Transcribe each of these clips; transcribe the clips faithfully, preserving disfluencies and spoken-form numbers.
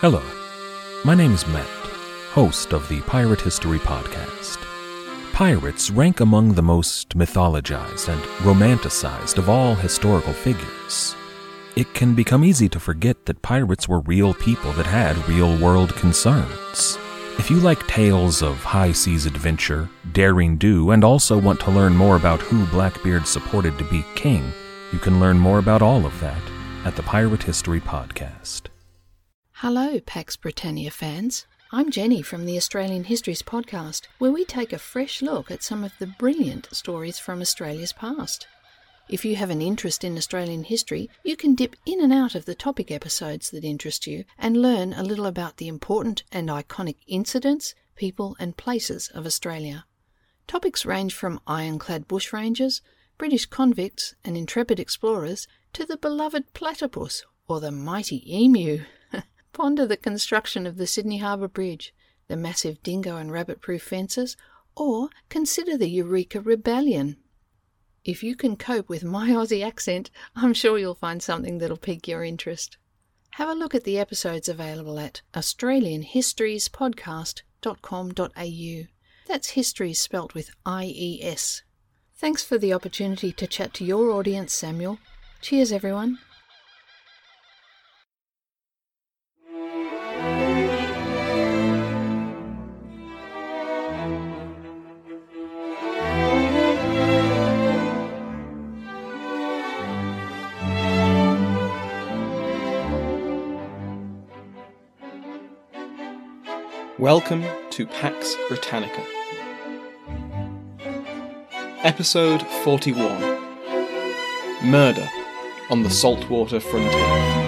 Hello, my name is Matt, host of the Pirate History Podcast. Pirates rank among the most mythologized and romanticized of all historical figures. It can become easy to forget that pirates were real people that had real-world concerns. If you like tales of high-seas adventure, daring do, and also want to learn more about who Blackbeard supported to be king, you can learn more about all of that at the Pirate History Podcast. Hello, Pax Britannia fans. I'm Jenny from the Australian Histories Podcast, where we take a fresh look at some of the brilliant stories from Australia's past. If you have an interest in Australian history, you can dip in and out of the topic episodes that interest you and learn a little about the important and iconic incidents, people and places of Australia. Topics range from ironclad bushrangers, British convicts and intrepid explorers, to the beloved platypus or the mighty emu. Ponder the construction of the Sydney Harbour Bridge, the massive dingo and rabbit-proof fences, or consider the Eureka Rebellion. If you can cope with my Aussie accent, I'm sure you'll find something that'll pique your interest. Have a look at the episodes available at australian histories podcast dot com dot a u. That's histories spelt with I E S. Thanks for the opportunity to chat to your audience, Samuel. Cheers, everyone. Welcome to Pax Britannica. Episode forty-one. Murder on the Saltwater Frontier.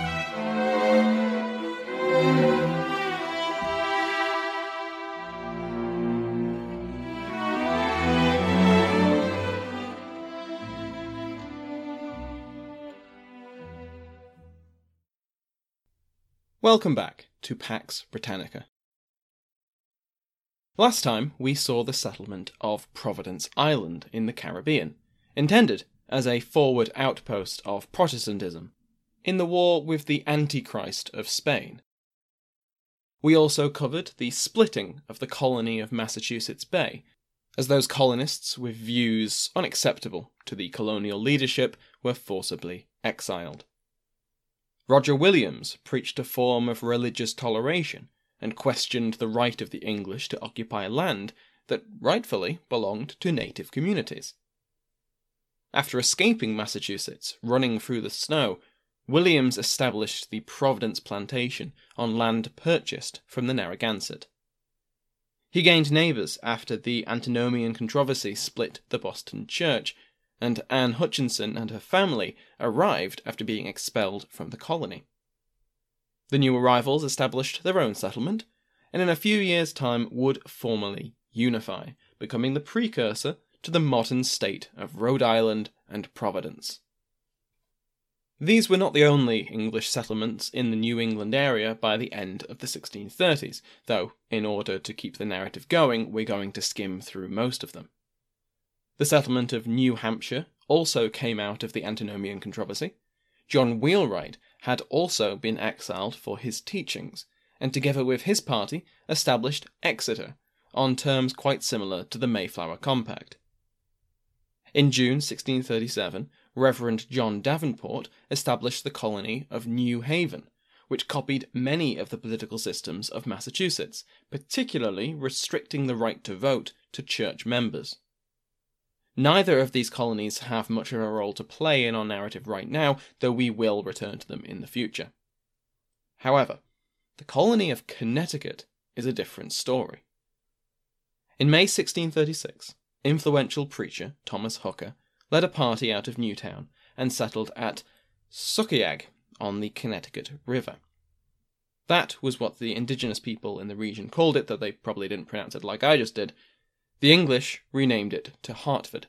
Welcome back to Pax Britannica. Last time, we saw the settlement of Providence Island in the Caribbean, intended as a forward outpost of Protestantism, in the war with the Antichrist of Spain. We also covered the splitting of the colony of Massachusetts Bay, as those colonists with views unacceptable to the colonial leadership were forcibly exiled. Roger Williams preached a form of religious toleration, and questioned the right of the English to occupy land that rightfully belonged to native communities. After escaping Massachusetts, running through the snow, Williams established the Providence Plantation on land purchased from the Narragansett. He gained neighbours after the Antinomian controversy split the Boston Church, and Anne Hutchinson and her family arrived after being expelled from the colony. The new arrivals established their own settlement, and in a few years' time would formally unify, becoming the precursor to the modern state of Rhode Island and Providence. These were not the only English settlements in the New England area by the end of the sixteen thirties, though, in order to keep the narrative going, we're going to skim through most of them. The settlement of New Hampshire also came out of the Antinomian controversy. John Wheelwright had also been exiled for his teachings, and together with his party established Exeter, on terms quite similar to the Mayflower Compact. In June sixteen thirty-seven, Reverend John Davenport established the colony of New Haven, which copied many of the political systems of Massachusetts, particularly restricting the right to vote to church members. Neither of these colonies have much of a role to play in our narrative right now, though we will return to them in the future. However, the colony of Connecticut is a different story. In May sixteen thirty-six, influential preacher Thomas Hooker led a party out of Newtown and settled at Sukiag on the Connecticut River. That was what the indigenous people in the region called it, though they probably didn't pronounce it like I just did. The English renamed it to Hartford.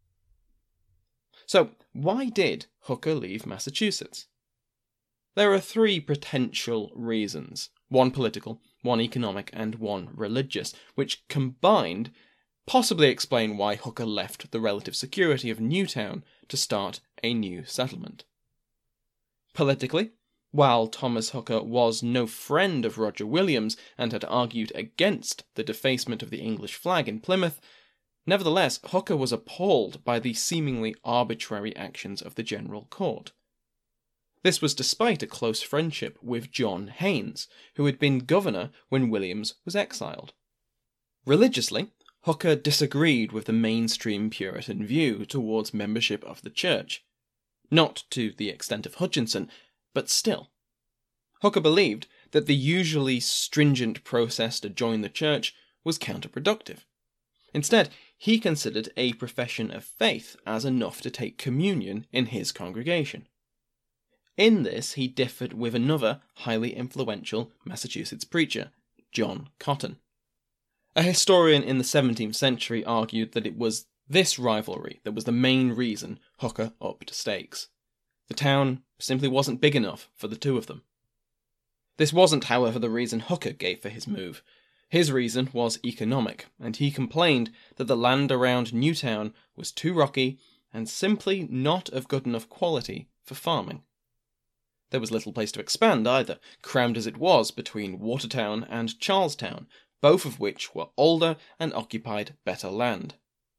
So, why did Hooker leave Massachusetts? There are three potential reasons, one political, one economic, and one religious, which combined possibly explain why Hooker left the relative security of Newtown to start a new settlement. Politically, While Thomas Hooker was no friend of Roger Williams and had argued against the defacement of the English flag in Plymouth, nevertheless Hooker was appalled by the seemingly arbitrary actions of the General Court. This was despite a close friendship with John Haynes, who had been governor when Williams was exiled. Religiously, Hooker disagreed with the mainstream Puritan view towards membership of the church. Not to the extent of Hutchinson, but still. Hooker believed that the usually stringent process to join the church was counterproductive. Instead, he considered a profession of faith as enough to take communion in his congregation. In this, he differed with another highly influential Massachusetts preacher, John Cotton. A historian in the seventeenth century argued that it was this rivalry that was the main reason Hooker upped stakes. The town simply wasn't big enough for the two of them. This wasn't, however, the reason Hooker gave for his move. His reason was economic, and he complained that the land around Newtown was too rocky and simply not of good enough quality for farming. There was little place to expand either, crammed as it was between Watertown and Charlestown, both of which were older and occupied better land.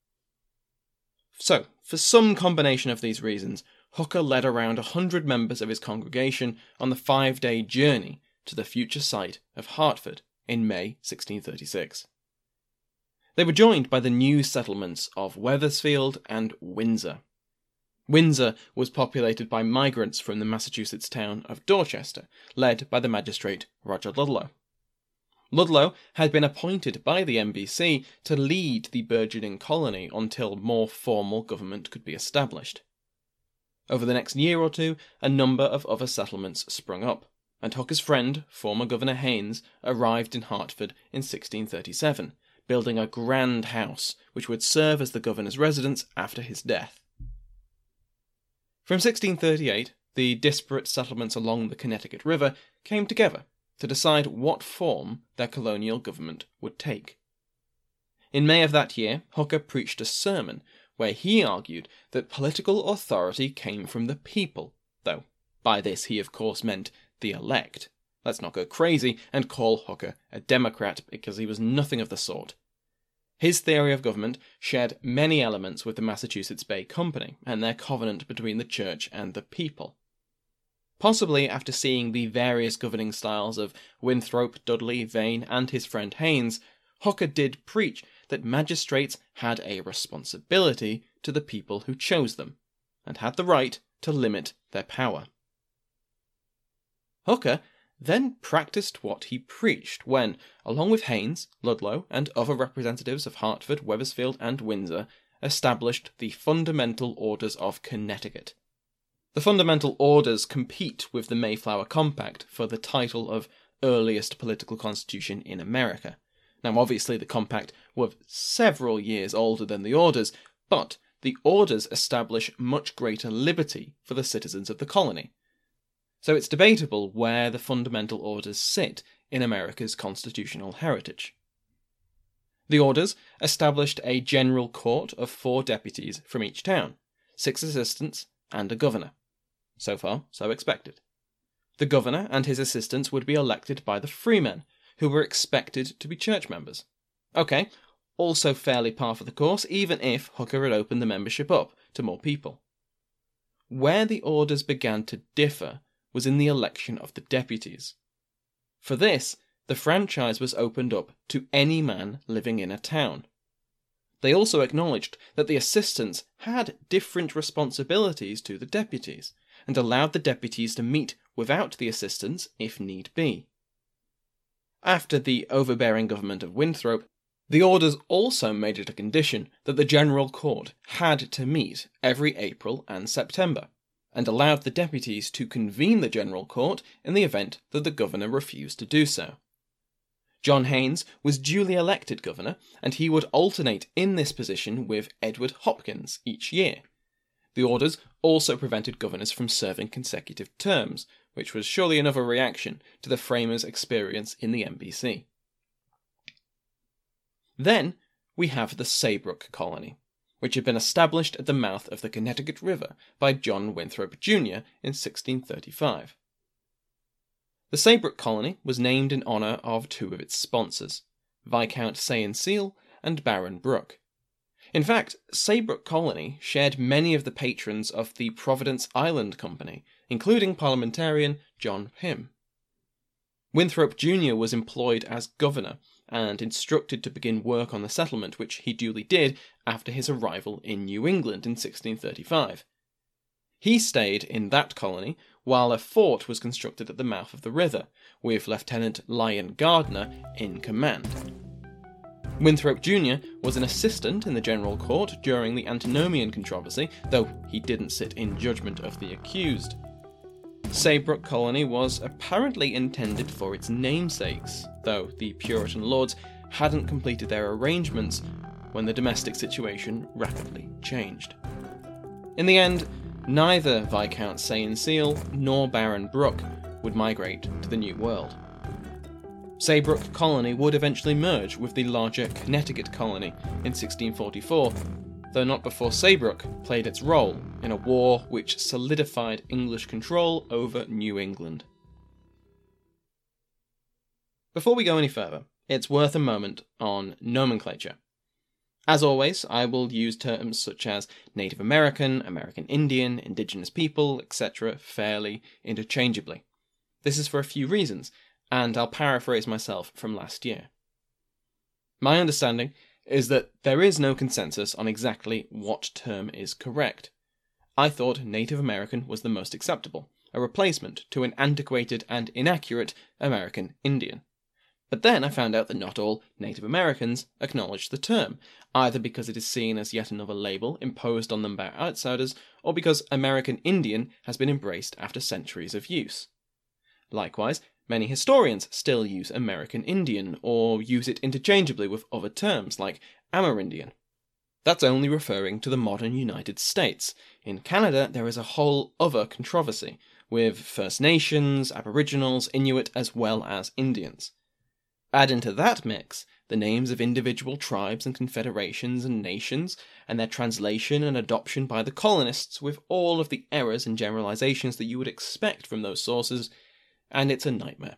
So, for some combination of these reasons, Hooker led around a hundred members of his congregation on the five-day journey to the future site of Hartford in May sixteen thirty-six. They were joined by the new settlements of Wethersfield and Windsor. Windsor was populated by migrants from the Massachusetts town of Dorchester, led by the magistrate Roger Ludlow. Ludlow had been appointed by the M B C to lead the burgeoning colony until more formal government could be established. Over the next year or two, a number of other settlements sprung up, and Hooker's friend, former Governor Haynes, arrived in Hartford in sixteen thirty-seven, building a grand house which would serve as the governor's residence after his death. From sixteen thirty-eight, the disparate settlements along the Connecticut River came together to decide what form their colonial government would take. In May of that year, Hooker preached a sermon where he argued that political authority came from the people, though by this he of course meant the elect. Let's not go crazy and call Hooker a Democrat, because he was nothing of the sort. His theory of government shared many elements with the Massachusetts Bay Company and their covenant between the church and the people. Possibly after seeing the various governing styles of Winthrop, Dudley, Vane, and his friend Haynes, Hooker did preach that magistrates had a responsibility to the people who chose them, and had the right to limit their power. Hooker then practiced what he preached when, along with Haynes, Ludlow, and other representatives of Hartford, Wethersfield, and Windsor, established the Fundamental Orders of Connecticut. The Fundamental Orders compete with the Mayflower Compact for the title of earliest political constitution in America. Now, obviously, the Compact was several years older than the Orders, but the Orders establish much greater liberty for the citizens of the colony. So it's debatable where the Fundamental Orders sit in America's constitutional heritage. The Orders established a general court of four deputies from each town, six assistants, and a governor. So far, so expected. The governor and his assistants would be elected by the freemen, who were expected to be church members. Okay, also fairly par for the course, even if Hooker had opened the membership up to more people. Where the Orders began to differ was in the election of the deputies. For this, the franchise was opened up to any man living in a town. They also acknowledged that the assistants had different responsibilities to the deputies, and allowed the deputies to meet without the assistants if need be. After the overbearing government of Winthrop, the Orders also made it a condition that the General Court had to meet every April and September, and allowed the deputies to convene the General Court in the event that the governor refused to do so. John Haynes was duly elected governor, and he would alternate in this position with Edward Hopkins each year. The Orders also prevented governors from serving consecutive terms, which was surely another reaction to the framers' experience in the M B C. Then we have the Saybrook Colony, which had been established at the mouth of the Connecticut River by John Winthrop Junior in sixteen thirty-five. The Saybrook colony was named in honour of two of its sponsors, Viscount Say and Seal and Baron Brooke. In fact, Saybrook Colony shared many of the patrons of the Providence Island Company, including parliamentarian John Pym. Winthrop Junior was employed as governor and instructed to begin work on the settlement, which he duly did after his arrival in New England in sixteen thirty-five. He stayed in that colony while a fort was constructed at the mouth of the river, with Lieutenant Lyon Gardner in command. Winthrop Junior was an assistant in the General Court during the Antinomian controversy, though he didn't sit in judgment of the accused. Saybrook Colony was apparently intended for its namesakes, though the Puritan lords hadn't completed their arrangements when the domestic situation rapidly changed. In the end, neither Viscount Say and Seal nor Baron Brooke would migrate to the New World. Saybrook Colony would eventually merge with the larger Connecticut Colony in sixteen forty-four, though not before Saybrook played its role in a war which solidified English control over New England. Before we go any further, it's worth a moment on nomenclature. As always, I will use terms such as Native American, American Indian, Indigenous people, et cetera fairly interchangeably. This is for a few reasons, and I'll paraphrase myself from last year. My understanding is that there is no consensus on exactly what term is correct. I thought Native American was the most acceptable, a replacement to an antiquated and inaccurate American Indian. But then I found out that not all Native Americans acknowledge the term, either because it is seen as yet another label imposed on them by outsiders, or because American Indian has been embraced after centuries of use. Likewise, many historians still use American Indian, or use it interchangeably with other terms like Amerindian. That's only referring to the modern United States. In Canada, there is a whole other controversy, with First Nations, Aboriginals, Inuit, as well as Indians. Add into that mix the names of individual tribes and confederations and nations, and their translation and adoption by the colonists with all of the errors and generalizations that you would expect from those sources, and it's a nightmare.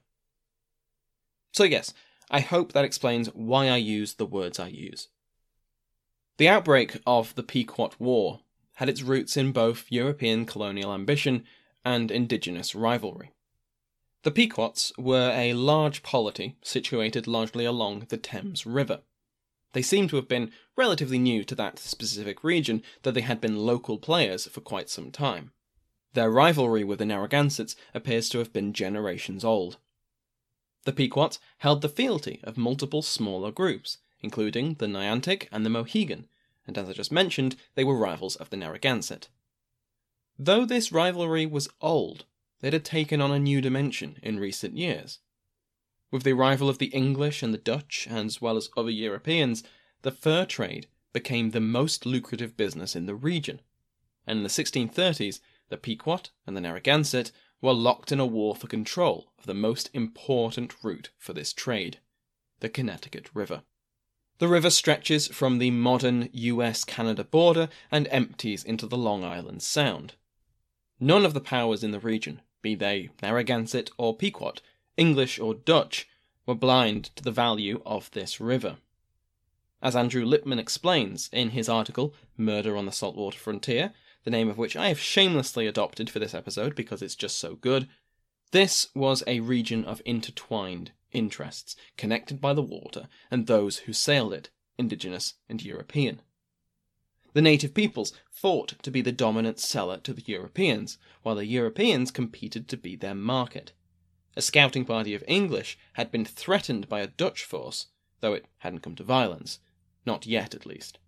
So yes, I hope that explains why I use the words I use. The outbreak of the Pequot War had its roots in both European colonial ambition and indigenous rivalry. The Pequots were a large polity situated largely along the Thames River. They seem to have been relatively new to that specific region, though they had been local players for quite some time. Their rivalry with the Narragansetts appears to have been generations old. The Pequots held the fealty of multiple smaller groups, including the Niantic and the Mohegan, and as I just mentioned, they were rivals of the Narragansett. Though this rivalry was old, it had taken on a new dimension in recent years. With the arrival of the English and the Dutch, as well as other Europeans, the fur trade became the most lucrative business in the region, and in the sixteen thirties, the Pequot and the Narragansett were locked in a war for control of the most important route for this trade, the Connecticut River. The river stretches from the modern U S Canada border and empties into the Long Island Sound. None of the powers in the region, be they Narragansett or Pequot, English or Dutch, were blind to the value of this river. As Andrew Lipman explains in his article, Murder on the Saltwater Frontier, the name of which I have shamelessly adopted for this episode because it's just so good, this was a region of intertwined interests, connected by the water and those who sailed it, indigenous and European. The native peoples fought to be the dominant seller to the Europeans, while the Europeans competed to be their market. A scouting party of English had been threatened by a Dutch force, though it hadn't come to violence, not yet at least.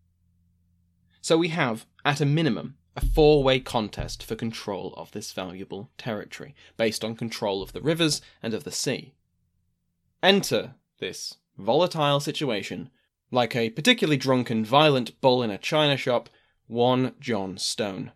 So we have, at a minimum, a four-way contest for control of this valuable territory, based on control of the rivers and of the sea. Enter this volatile situation, like a particularly drunken, violent bull in a china shop, one John Stone.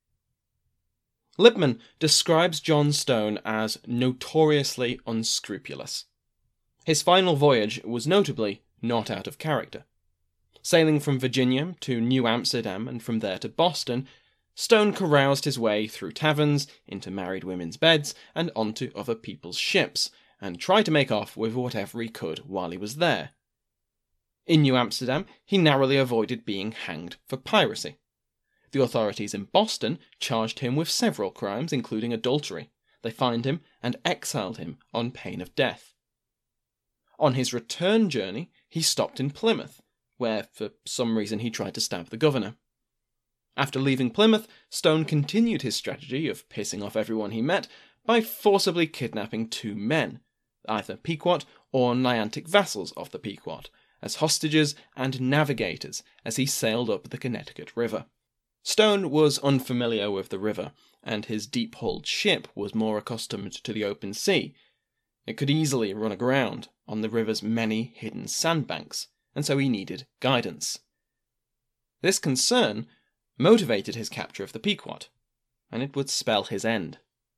Lipman describes John Stone as notoriously unscrupulous. His final voyage was notably not out of character. Sailing from Virginia to New Amsterdam and from there to Boston, Stone caroused his way through taverns, into married women's beds, and onto other people's ships, and tried to make off with whatever he could while he was there. In New Amsterdam, he narrowly avoided being hanged for piracy. The authorities in Boston charged him with several crimes, including adultery. They fined him and exiled him on pain of death. On his return journey, he stopped in Plymouth, where for some reason he tried to stab the governor. After leaving Plymouth, Stone continued his strategy of pissing off everyone he met by forcibly kidnapping two men, either Pequot or Niantic vassals of the Pequot, as hostages and navigators as he sailed up the Connecticut River. Stone was unfamiliar with the river, and his deep-hulled ship was more accustomed to the open sea. It could easily run aground on the river's many hidden sandbanks, and so he needed guidance. This concern motivated his capture of the Pequot, and it would spell his end.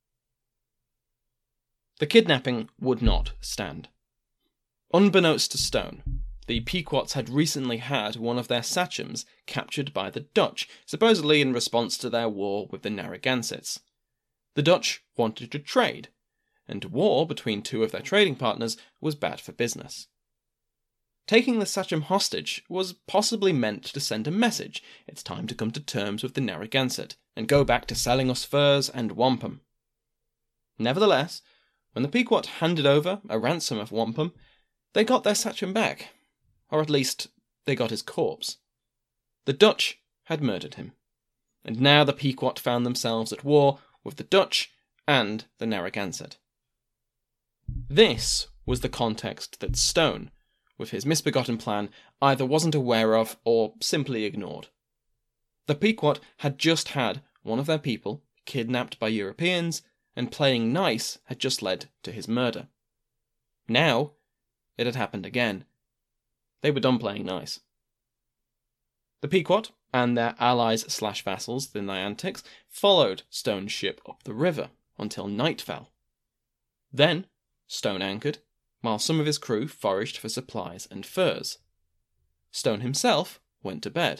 The kidnapping would not stand. Unbeknownst to Stone, the Pequots had recently had one of their sachems captured by the Dutch, supposedly in response to their war with the Narragansetts. The Dutch wanted to trade, and war between two of their trading partners was bad for business. Taking the sachem hostage was possibly meant to send a message: it's time to come to terms with the Narragansett, and go back to selling us furs and wampum. Nevertheless, when the Pequot handed over a ransom of wampum, they got their sachem back. Or at least, they got his corpse. The Dutch had murdered him, and now the Pequot found themselves at war with the Dutch and the Narragansett. This was the context that Stone, with his misbegotten plan, either wasn't aware of or simply ignored. The Pequot had just had one of their people kidnapped by Europeans, and playing nice had just led to his murder. Now, it had happened again. They were done playing nice. The Pequot and their allies slash vassals, the Niantics, followed Stone's ship up the river until night fell. Then Stone anchored, while some of his crew foraged for supplies and furs. Stone himself went to bed.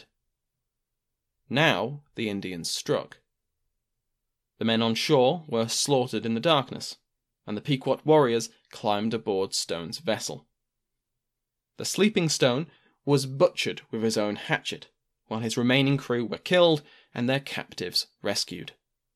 Now the Indians struck. The men on shore were slaughtered in the darkness, and the Pequot warriors climbed aboard Stone's vessel. The sleeping Stone was butchered with his own hatchet, while his remaining crew were killed and their captives rescued.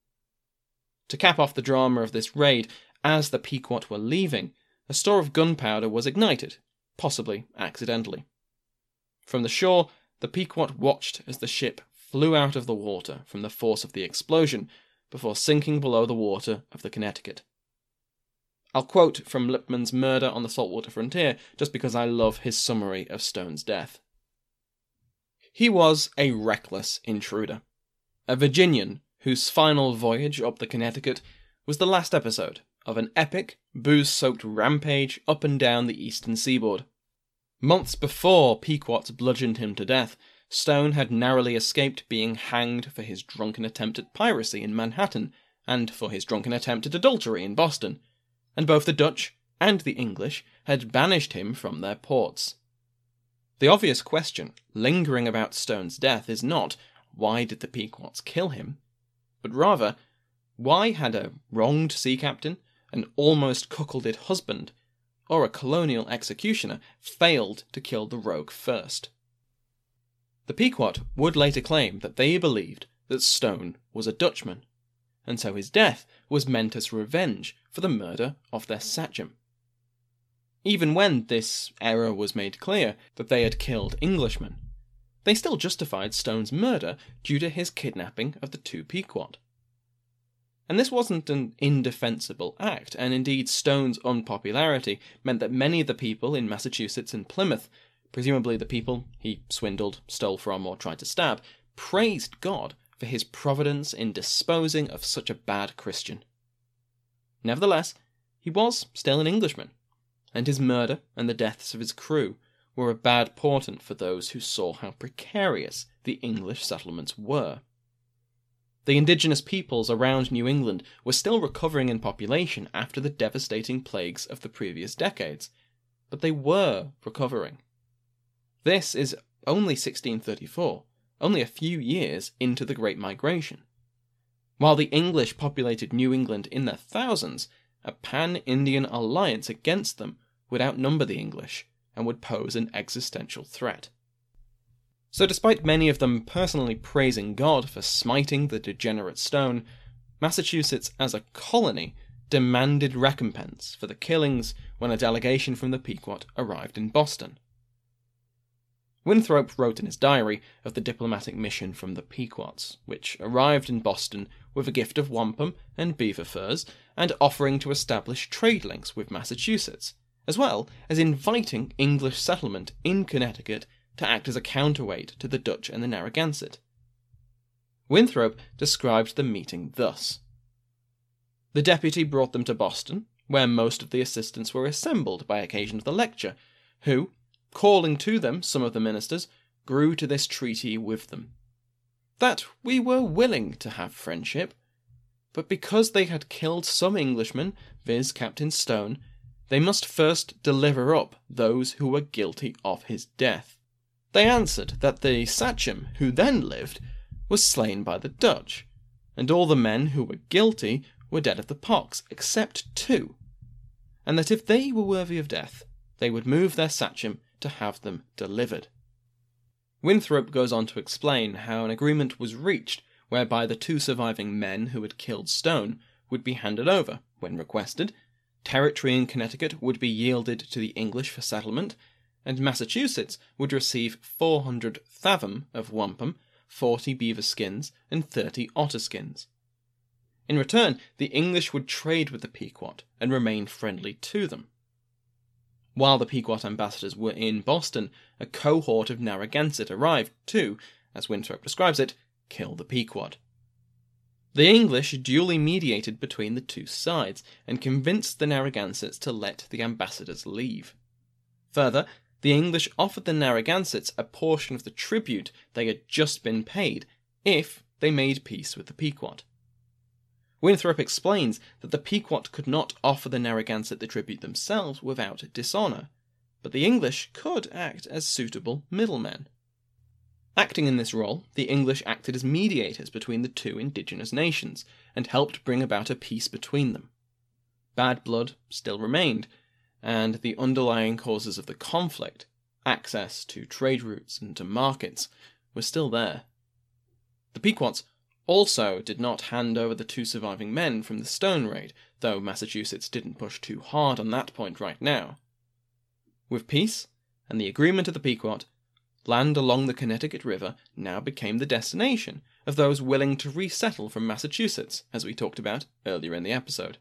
To cap off the drama of this raid, as the Pequot were leaving, a store of gunpowder was ignited, possibly accidentally. From the shore, the Pequot watched as the ship flew out of the water from the force of the explosion, before sinking below the water of the Connecticut. I'll quote from Lippmann's Murder on the Saltwater Frontier, just because I love his summary of Stone's death. He was a reckless intruder, a Virginian whose final voyage up the Connecticut was the last episode of an epic, booze-soaked rampage up and down the eastern seaboard. Months before Pequot bludgeoned him to death, Stone had narrowly escaped being hanged for his drunken attempt at piracy in Manhattan, and for his drunken attempt at adultery in Boston, and both the Dutch and the English had banished him from their ports. The obvious question lingering about Stone's death is not, why did the Pequots kill him? But rather, why had a wronged sea captain, an almost cuckolded husband, or a colonial executioner failed to kill the rogue first? The Pequot would later claim that they believed that Stone was a Dutchman, and so his death was meant as revenge for the murder of their sachem. Even when this error was made clear that they had killed Englishmen, they still justified Stone's murder due to his kidnapping of the two Pequot. And this wasn't an indefensible act, and indeed Stone's unpopularity meant that many of the people in Massachusetts and Plymouth, presumably the people he swindled, stole from, or tried to stab, praised God for his providence in disposing of such a bad Christian. Nevertheless, he was still an Englishman, and his murder and the deaths of his crew were a bad portent for those who saw how precarious the English settlements were. The indigenous peoples around New England were still recovering in population after the devastating plagues of the previous decades, but they were recovering. This is only sixteen thirty-four, only a few years into the Great Migration. While the English populated New England in their thousands, a pan-Indian alliance against them would outnumber the English and would pose an existential threat. So despite many of them personally praising God for smiting the degenerate Stone, Massachusetts as a colony demanded recompense for the killings when a delegation from the Pequot arrived in Boston. Winthrop wrote in his diary of the diplomatic mission from the Pequots, which arrived in Boston with a gift of wampum and beaver furs, and offering to establish trade links with Massachusetts, as well as inviting English settlement in Connecticut to act as a counterweight to the Dutch and the Narragansett. Winthrop described the meeting thus. The deputy brought them to Boston, where most of the assistants were assembled by occasion of the lecture, who, calling to them some of the ministers, grew to this treaty with them, that we were willing to have friendship, but because they had killed some Englishmen, viz. Captain Stone, they must first deliver up those who were guilty of his death. They answered that the sachem, who then lived, was slain by the Dutch, and all the men who were guilty were dead of the pox, except two, and that if they were worthy of death, they would move their sachem to have them delivered. Winthrop goes on to explain how an agreement was reached whereby the two surviving men who had killed Stone would be handed over, when requested, territory in Connecticut would be yielded to the English for settlement, and Massachusetts would receive four hundred fathom of wampum, forty beaver skins, and thirty otter skins. In return, the English would trade with the Pequot and remain friendly to them. While the Pequot ambassadors were in Boston, a cohort of Narragansett arrived to, as Winthrop describes it, kill the Pequot. The English duly mediated between the two sides and convinced the Narragansetts to let the ambassadors leave. Further, the English offered the Narragansetts a portion of the tribute they had just been paid if they made peace with the Pequot. Winthrop explains that the Pequot could not offer the Narragansett the tribute themselves without dishonour, but the English could act as suitable middlemen. Acting in this role, the English acted as mediators between the two indigenous nations, and helped bring about a peace between them. Bad blood still remained, and the underlying causes of the conflict, access to trade routes and to markets, were still there. The Pequots also did not hand over the two surviving men from the Stone raid, though Massachusetts didn't push too hard on that point right now. With peace, and the agreement of the Pequot, land along the Connecticut River now became the destination of those willing to resettle from Massachusetts, as we talked about earlier in the episode.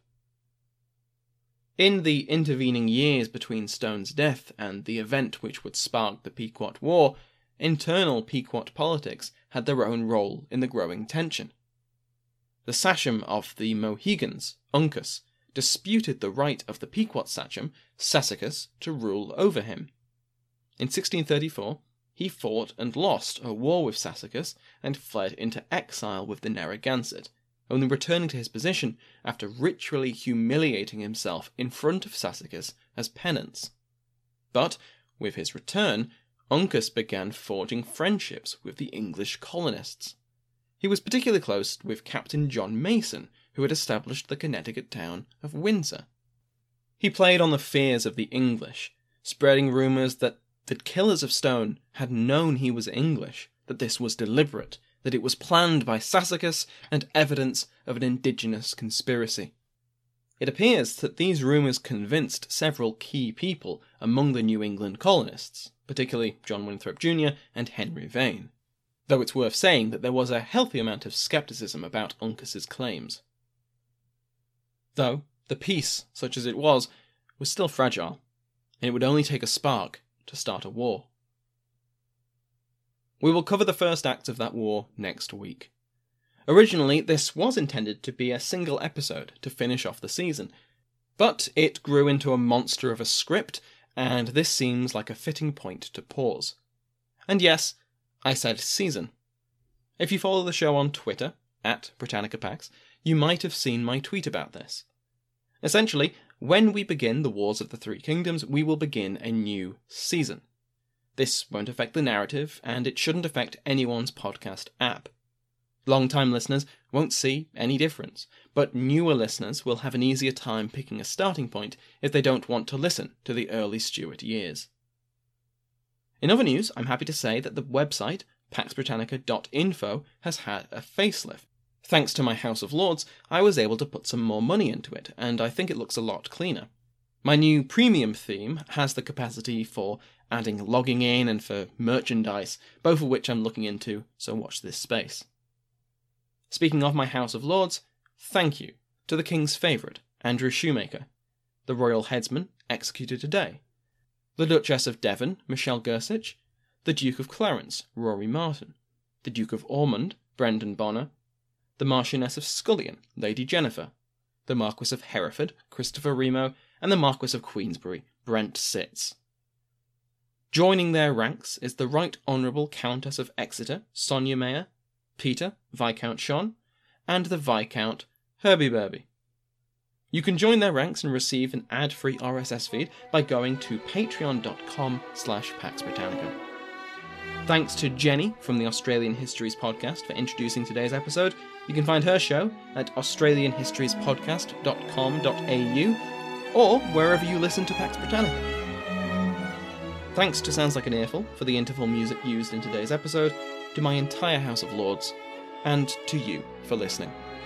In the intervening years between Stone's death and the event which would spark the Pequot War, internal Pequot politics had their own role in the growing tension. The sachem of the Mohegans, Uncas, disputed the right of the Pequot sachem, Sassacus, to rule over him. In sixteen thirty-four, he fought and lost a war with Sassacus and fled into exile with the Narragansett, only returning to his position after ritually humiliating himself in front of Sassacus as penance. But, with his return, Uncas began forging friendships with the English colonists. He was particularly close with Captain John Mason, who had established the Connecticut town of Windsor. He played on the fears of the English, spreading rumours that the killers of Stone had known he was English, that this was deliberate, that it was planned by Sassacus, and evidence of an indigenous conspiracy. It appears that these rumours convinced several key people among the New England colonists, particularly John Winthrop Junior and Henry Vane, though it's worth saying that there was a healthy amount of scepticism about Uncas's claims. Though, the peace, such as it was, was still fragile, and it would only take a spark to start a war. We will cover the first act of that war next week. Originally, this was intended to be a single episode to finish off the season, but it grew into a monster of a script, and this seems like a fitting point to pause. And yes, I said season. If you follow the show on Twitter, at BritannicaPax, you might have seen my tweet about this. Essentially, when we begin the Wars of the Three Kingdoms, we will begin a new season. This won't affect the narrative, and it shouldn't affect anyone's podcast app. Long-time listeners won't see any difference, but newer listeners will have an easier time picking a starting point if they don't want to listen to the early Stuart years. In other news, I'm happy to say that the website, pax britannica dot info, has had a facelift. Thanks to my House of Lords, I was able to put some more money into it, and I think it looks a lot cleaner. My new premium theme has the capacity for adding logging in and for merchandise, both of which I'm looking into, so watch this space. Speaking of my House of Lords, thank you to the King's favourite, Andrew Shoemaker, the Royal Headsman, executed today, the Duchess of Devon, Michelle Gersich, the Duke of Clarence, Rory Martin, the Duke of Ormond, Brendan Bonner, the Marchioness of Scullion, Lady Jennifer, the Marquis of Hereford, Christopher Remo, and the Marquis of Queensberry, Brent Sitz. Joining their ranks is the Right Honourable Countess of Exeter, Sonia Mayer, Peter, Viscount Sean, and the Viscount Herbie Burby. You can join their ranks and receive an ad-free R S S feed by going to patreon.com slash Pax Britannica. Thanks to Jenny from the Australian Histories podcast for introducing today's episode. You can find her show at australian histories podcast dot com dot a u or wherever you listen to Pax Britannica. Thanks to Sounds Like an Earful for the interval music used in today's episode, to my entire House of Lords, and to you for listening.